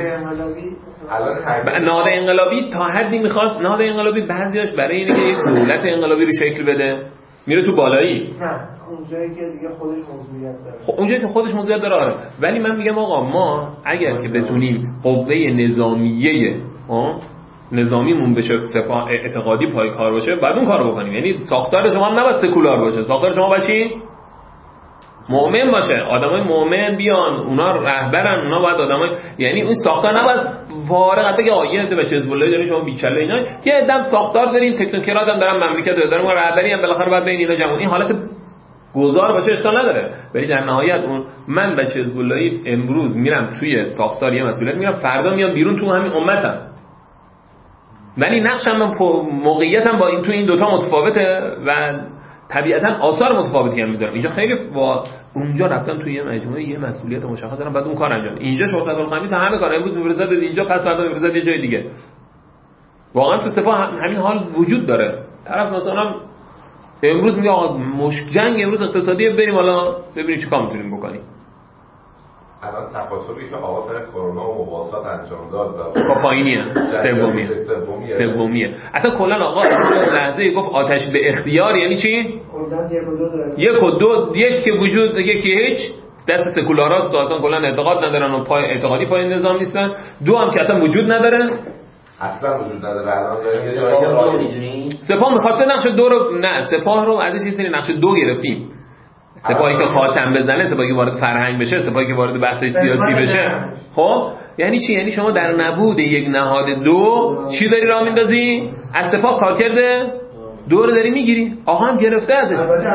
نهاد انقلابی تا حدی میخواست، نهاد انقلابی بعضیاش برای اینه که یک دولت انقلابی رو شکل بده میره تو بالایی. نه اونجایی که دیگه خودش موضوعیت داره. خب اونجایی که خودش موضوعیت داره آره. ولی من میگم آقا ما اگر که بتونیم قوه نظامیمون بشه سپاه اعتقادی پای کار باشه بعد اون کارو بکنیم. یعنی ساختار شما هم نباید سکولار باشه، ساختار شما باید چی؟ مؤمن باشه، آدمای مؤمن بیان، اونا رهبرن، اونا باید آدمای، یعنی اون ساختار نباید وارد بگه یه عده بچه حزب الله دارین شما بیچله اینا، یه عده ساختار دارین، تکنوکرات هم دارن، مملکت دارن، ما رهبری هم بالاخره باید بین اینا جمع. این حالت گذار باشه اشکال نداره، ولی در نهایت اون من بچه حزب الله امروز میرم توی ساختار یه مسئولیت میگیرم، فردا میام بیرون تو همین امتم. ولی نقشم موقعیتم با این تو این دوتا متفاوته و طبیعتا آثار متفاوتی هم میذارم. اینجا خیلی با اونجا رفتن توی یه مجموعه یه مسئولیت مشخص دارن بعد اون کار انجام. اینجا شغل الخمیس همه کار امروز می‌رزاد اینجا پس فردا می‌رزاد یه جای دیگه. واقعا تو سپاه همین حال وجود داره. طرف مثلا امروز میگه آقا جنگ امروز اقتصادیه بریم حالا ببینیم چیکار میتونیم بکنیم. الان تفاصیلی که آقا سر کرونا و مواسات انجام داد و پایینیه سومیه. اصلا کلا آقا لحظه گفت آتش به اختیار یعنی چی؟ یک و دو یک که وجود یکی هیچ دست سکولاراست و اصلا کلا اعتقاد ندارن و اعتقادی پای نظام نیستن. دو هم که اصلا وجود نداره اصلا وجود نداره. الان سپاه می‌خواسته نقش دو رو نه سپاه رو از این سری نقش دو گرفتیم. سپاهی که خاتم بزنه، سپاهی که وارد فرهنگ بشه، سپاهی که وارد بحث سیاسی بشه. خب یعنی چی؟ یعنی شما در نبود یک نهاد دو چی داری راه میندازی؟ از سپاه کارکرد دو رو داری میگیری. آقا هم گرفته ازش.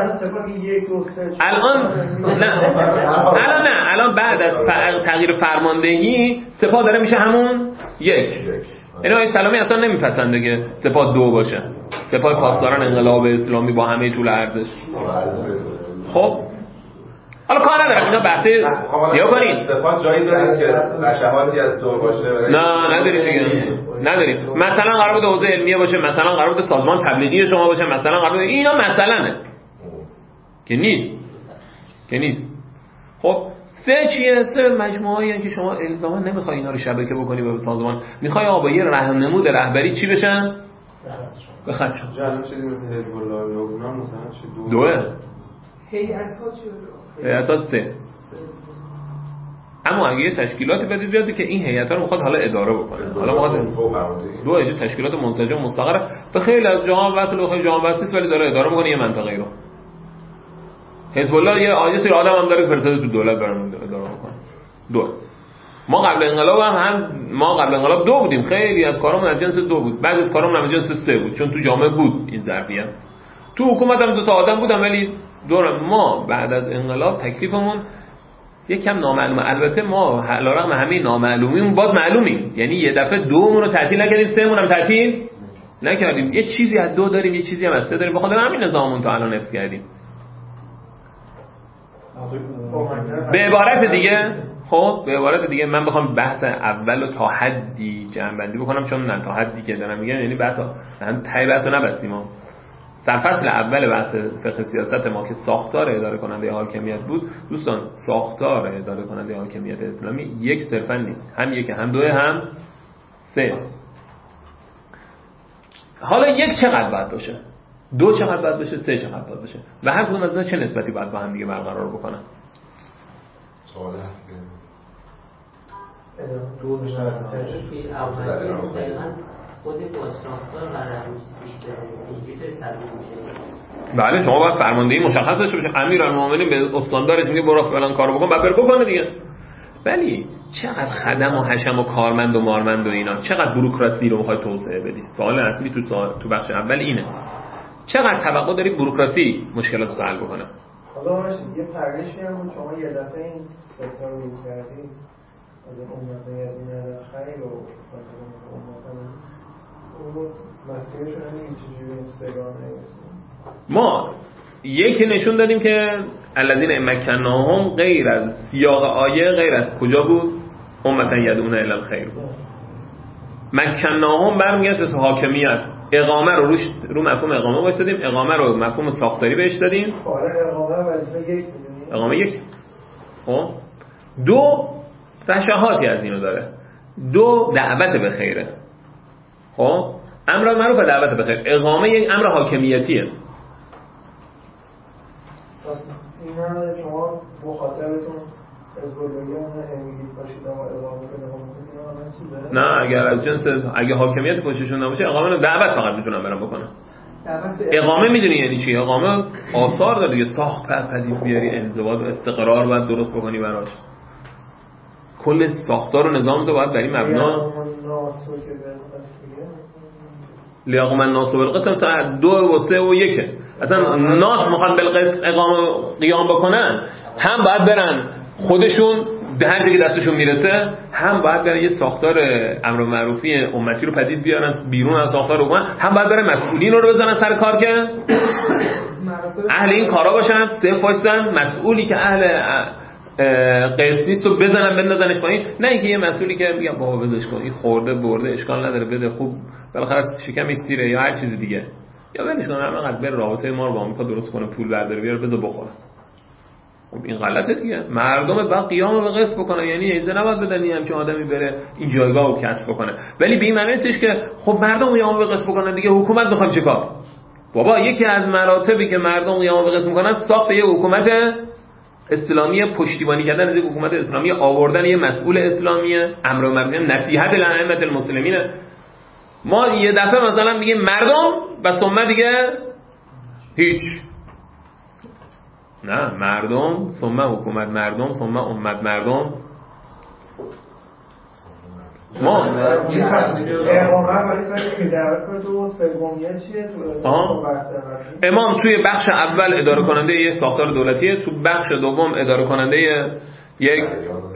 الان بعد از تغییر فرماندهی سپاه داره میشه همون یک. یعنی آقای سلامی اصلا نمیپسنده که سپاه دو باشه. سپاه پاسداران انقلاب اسلامی با همه طول ارزش. خب حالا کار ندارم اینا بحث یا کنین سپاه جایی داریم که رشحاتی از دور باشه. نه نداریم دیگه نداریم. مثلا قرار بود حوزه علمیه باشه، مثلا قرار بود سازمان تبلیغی شما باشه، مثلا قرار بود اینا مثلا که نیست. خب سه چیه؟ سه مجموعه‌ای که شما الزاما نمیخوای اینا رو شبکه بکنی به سازمان، میخوای آقا با یه راهنمود رهبری چی بشن؟ بخاطر جالب چیزی مثل حزب الله لبنان مثلا چه دوه هیئت‌ها سه. اما اگه یه تشکیلاتی بدید بیاد که این هیئت‌ها رو میخواد حالا اداره بکنه، حالا ما دو اینجا تشکیلات منسجم مستقر به خیلی از جهان وصل و خیلی جهان وصل ولی داره اداره میکنه یه منطقه رو. حزب الله یه سری آدم هم داره فرستاده تو دولت برام اداره بکنه. دو ما قبل انقلاب دو بودیم، خیلی از کارامون از جنس دو بود، بعد از کارامون از جنس سه بود چون تو جامعه بود این ظرفیت. تو حکومت هم دو تا آدم بودن ولی ما بعد از انقلاب تکلیفمون یک کم نامعلومه. البته ما علیرغم همه نامعلومیمون باز معلومیم، یعنی یه دفعه دومون رو تعطیل نکردیم سهمون هم تعطیل نکردیم، یه چیزی از دو داریم یه چیزی هم از سه داریم، بخاطر همین نظاممون تا الان حفظ کردیم. به عبارت دیگه من بخوام بحث اول رو تا حدی جمع‌بندی بکنم، چون نه تا حدی که دارم میگم یعنی بحث هم تای بحث نبستیم. سرفصل اول بحث فقه سیاست ما که ساختار اداره کننده حاکمیت بود، دوستان ساختار اداره کننده حاکمیت اسلامی یک صرفا نیست، هم یک هم دو هم سه. حالا یک چقدر باید باشه، دو چقدر باید باشه، سه چقدر باید باشه و هر کدوم از اینا چه نسبتی باید با هم دیگه برقرار بکنن. سوال هست دو خود با ساختار قرار پیش بره. بله شما باید فرماندهی مشخص داشته باشه، امیرالمومنین به استاندارش میگه برو فلان کارو بکن، بعد بکنه دیگه. ولی چقدر خدم و حشم و کارمند و مارمند و اینا، چقدر بوروکراسی رو میخوای توسعه بدی؟ سوال اصلی تو بخش اول اینه. چقدر توقع داری بوروکراسی مشکلات رو حل بکنه؟ حالا یه پرگشی هم بود شما یه دفعه این سکتور رو کردید از امت یادی خیر و اون مسیرشون همین چجوری اینستاگرامه ما یکی نشون دادیم که الذین مکناهم غیر از سیاق آیه غیر از کجا بود؟ امتا یدعون الی الخیر بود. مکناهم برمیگرده به حاکمیت. اقامه رو رو مفهوم اقامه وایسادیم، اقامه رو مفهوم ساختاری بهش دادیم. اقامه یک. خب دو رشاهاتی از اینو داره. دو دعوت به خیره. خب امر معروف و دعوت به خیر. اقامه یک امر حاکمیتیه. اینا شما مخاطبتون ازبالیان امیدید باشید اما اقامه کنه نه اگر از جنس اگه حاکمیت پشتشون نباشه اقامه رو دعوت فقط میتونن برام بکنن. اقامه میدونی یعنی چی؟ اقامه آثار داره دیگه، ساخت پدید بیاری، انضباط و استقرار باید درست بکنی براش. کل ساختار و نظام تو باید بر این مبنا لیاقم الناس بالقسط ساعت 2 و 3 و 1 اصلا ناس میخوان بالقسط اقامه قیام بکنن، هم باید برن خودشون هر جایی که دستشون میرسه هم باید برن یه ساختار امر معروفی امتی رو پدید بیارن بیرون از ساختار حکومت، هم باید برن مسئولین رو بزنن سر کار که اهل این کارا باشن، صف وایسن، مسئولی که اهل قسط نیست رو بزنن بندازنش پایین، نه اینکه یه مسئولی که میگم بابا بدش کن، این خورده برده اشکال نداره بده، خوب بالاخره شکمش سیره یا هر چیز دیگه، یا ولش کن همینقدر بره رابطه ما رو با آمریکا درست کنه، پول برداره بیاره بذار بخوره. خب این غلطه دیگه. مردم باید قیام به قسط بکنن، یعنی اجازه نباید بدن هم که آدمی بره این جایگاه رو کسب بکنه، ولی به این معنی نیستش که خب مردم قیام به قسط بکنن دیگه حکومت میخواد چیکار؟ بابا یکی از مراتبی که مردم قیام به قسط میکنن ساخت یه حکومت اسلامی، پشتیبانی کردن از یک حکومت اسلامی، آوردن یه مسئول اسلامی، امر معروف، نصیحت لائمه المسلمین. ما یه دفعه مثلا میگیم مردم و ثم دیگه هیچ، نه، مردم ثم حکومت مردم ثم امت مردم. ما امام توی بخش اول اداره کننده یه ساختار دولتیه، تو بخش دوم اداره کننده یک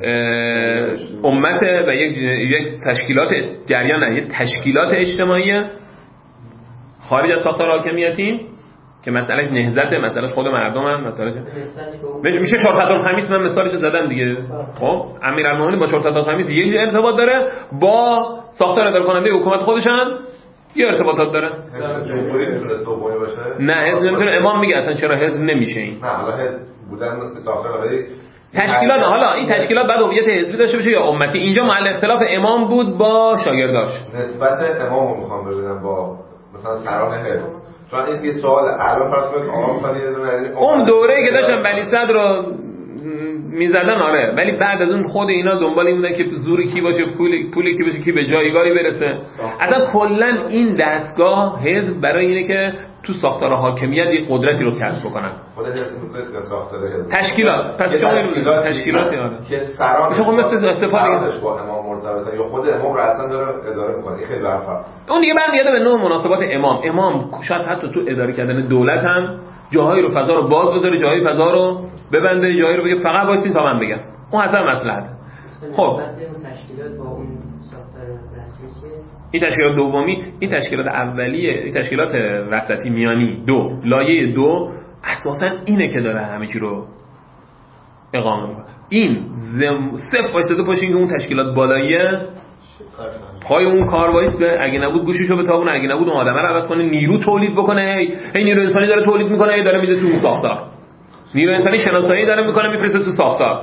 امت و یک تشکیلات جریان، نه، یک تشکیلات اجتماعی خارج از ساختار حاکمیتی که مسئلهش نهضت، مسئلهش خود مردمن، مسئلهش میشه شرطت الخمیس. من مثالش زدم دیگه. خب امیرالمومنین با شرطت الخمیس یه ارتباط داره، با ساختار اداره کننده حکومت خودشن یه ارتباطات داره. جمهوری میتونه دومی باشه؟ نه، حزب نمیتونه. امام میگه اصلا چرا حزب نمیشه این. نه، حالا حزب بودن ساختار تشکیلات، حالا این تشکیلات بعد هویت حزبی داشته باشه یا امتی. اینجا محل اختلاف امام بود با شاگرداش. نسبت امامو میخوام ببینم با مثلا سران حزب. چون این یه سوال الان فرض کنید آقا میخواد یه دونه اون دوره‌ای که داشتن بنی صدر رو میزدن، آره، ولی بعد از اون خود اینا دنبال این بودن که زوری کی باشه، پولی کی باشه، کی به جایگاهی برسه. اصلا کلا این دستگاه حزب برای اینه که تو ساختار حاکمیت یک قدرتی رو کسب بکنن. خود حزب میگه ساختار حزب تشکیلات، پس تشکیلات یاره که سران میشه مثل استفاده با امام مرتبطن یا خود امام رو اصلا داره اداره میکنه. این خیلی فرق. اون دیگه برمیگرده به نوع مناسبات امام شاید حتی تو اداره کردن دولت هم جاهایی رو فضا رو باز بذاره، جاهایی فضا رو ببنده، جاهایی رو بگه فقط وایسین تا من بگم. اون اصلا مصلحت. خب تشکیلات با اون ساختار رسمی چیه؟ این تشکیلات دومی، این تشکیلات اولیه، این تشکیلات وسطی میانی دو، لایه دو اساسا اینه که داره همه چی رو اقامه میکنه. این صفر وایساده پاشین که اون تشکیلات بالاییه پای اون کار وایسته، اگه نبود گوششو بتابونه، اگه نبود اون آدمه رو عوض کنه، نیرو تولید بکنه، هی نیرو انسانی داره تولید میکنه، هی داره میده تو اون ساختار، نیرو انسانی شناسایی داره میکنه میفرسته تو ساختار.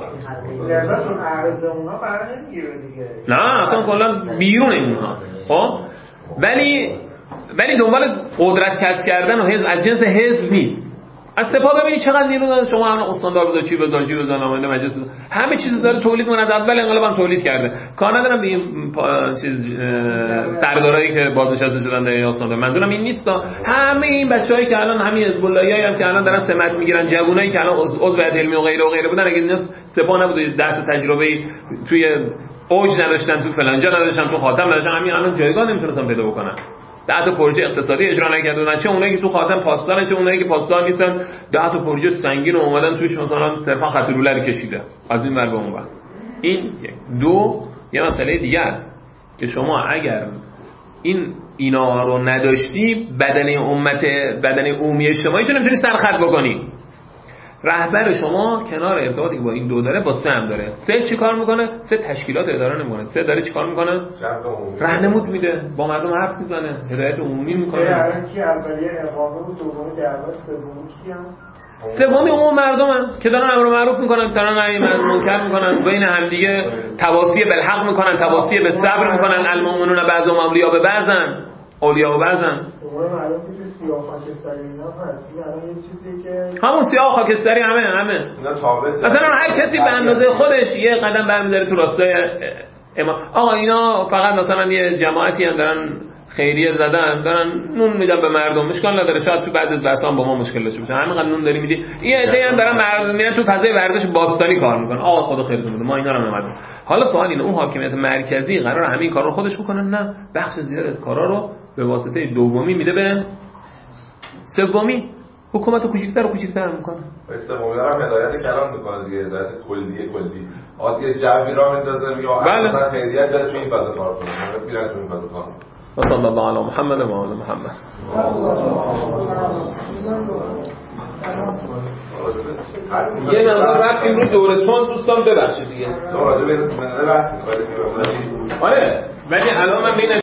نه اصلا کلا بیرون اونهاست. خب ولی دنبال قدرت کسب کردن و حزب از جنس حزب نیست. از سپاه ببینید چقدر نیرو داره، شما الان استاندار بذار، چی بذار، چی بذار، نماینده مجلس بذار، همه چیز داره تولید میکنه. از اول انقلاب هم تولید کرده. کار ندارم به این چیز سردارایی که بازنشسته شدن در استاندار، منظورم این نیست. همه این بچه‌هایی که الان همین حزب اللهیایی هم که الان دارن سمت میگیرن، جوونایی که الان عضو هیئت علمی و غیره بودن، اگه اینا سپاه نبود، 10 تا تجربه توی اوج نداشتن، تو فلانجا نداشتن، تو خاتم نداشتن، همین الان جایگاه نمیتونستن پیدا بکنن. 10 تا پروژه اقتصادی اجرا نکردن، چه اونایی که تو خاتم پاسدارن، چه اونایی که پاسدار نیستن. 10 تا پروژه سنگین اومدن توش مثلا صرفا خط رولر کشیده از این ور به اون ور. این یک. دو، یه مسئله دیگه است که شما اگر اینا رو نداشتی، بدن عمومی اجتماعی تو نمیتونی سرخط بکنی. رهبر شما کنار ارتباطی که با این دو داره با سه هم داره. سه چی کار میکنه؟ سه تشکیلات اداره نمیکنه. سه داره چی کار میکنه؟ راهنمود میده، با مردم حرف میزنه، هدایت عمومی میکنه. الان کی اولیه اقامه و دومی دعوت، سومی کیه؟ سومی عموم مردمن که دارن امر معروف میکنن، دارن نهی از منکر میکنن، بین همدیگه تواصی بالحق میکنن، تواصی به صبر میکنن. المؤمنون بعضهم اولیاء بعضن، اولیاء بعضن. معلومه که سیاه خاکستری اینا هست. این الان یه چیزی که همون سیاه خاکستری همه اینا تابع، مثلا هر کسی به اندازه خودش یه قدم برمی‌داره تو راستای امام. آقا اینا فقط مثلا یه جماعتی هم دارن خیریه زدن، دارن نون میدن به مردم، اشکال نداره. شاید تو بعضی بحثا با ما مشکل داشته باشه، همینقدر نون داری میدی. این عده‌ای هم دارن مردم تو فضای ورزش باستانی کار میکنن. آقا خدا خیرتون بده، ما اینا رو نمیدونیم. حالا سوال اینه، اون حاکمیت مرکزی قرار همین کارا رو خودش بکنه؟ نه، بخش زیاد از کارا رو به واسطه دومی میده به سومی. حکومت کوچیک‌تر و کوچیک‌تر میکنه. سومیه هم هدایت کلام میکنه دیگه، هدایت کلی عادی جوی را میندازه میگه مثلا خیریت بده تو این فضا کار کنه، میرن تو این فضا کار. صلی الله علی محمد و آل محمد. یه مقدار رفتیم رو دورتون دوستان، ببخشید دیگه. راجع به بحث می‌کنیم. آره ولی الان من بین